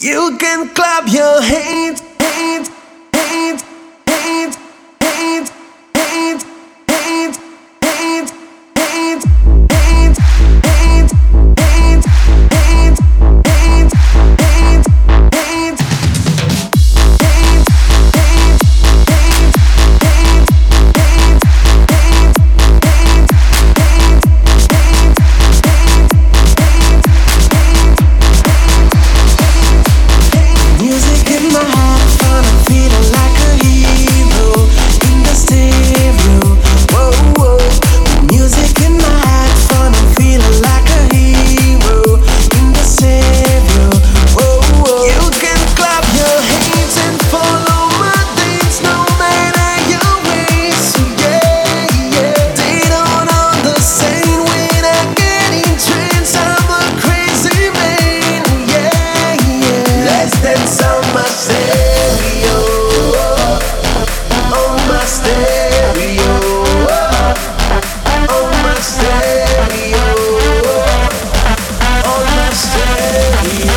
You can clap your hands, hands, hands, hands, hands, hands, hands, hands, hands, hands, hands, hands, hands, hands, hands, hands, hands, music in my heart, fun, I'm feeling like a hero in the stereo. Whoa, whoa. With music in my heart, fun, I'm feeling like a hero in the stereo. Whoa, whoa. You can clap your hands and follow my dance, no matter your race. So yeah, yeah. They don't understand when I get in trance. I'm a crazy man. Yeah, yeah. Let's dance on my stereo, on my stereo, on my stereo, on my stereo.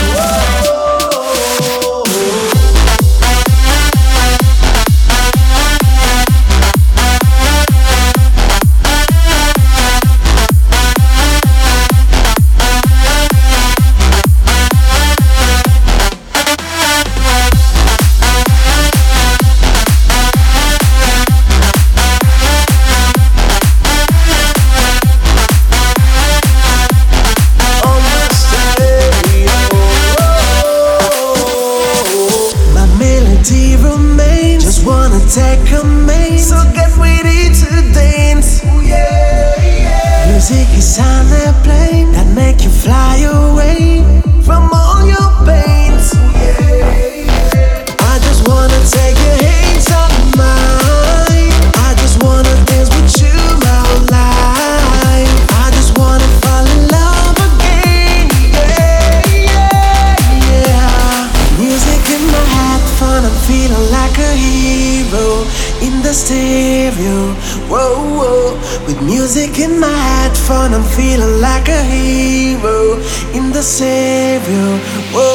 My melody remains. Just wanna take a main. So get ready to dance. Ooh, yeah, yeah. Music is on a plane that make you fly away from all your pains. Ooh, yeah, yeah. I just wanna take your hands on mine. I just wanna dance with you my whole life. I just wanna fall in love again. Yeah, yeah, yeah. Music in my head, fun, I'm feeling like a hero in the stereo. Whoa, whoa. With music in my head, fun, I'm feeling like a hero in the stereo. Whoa.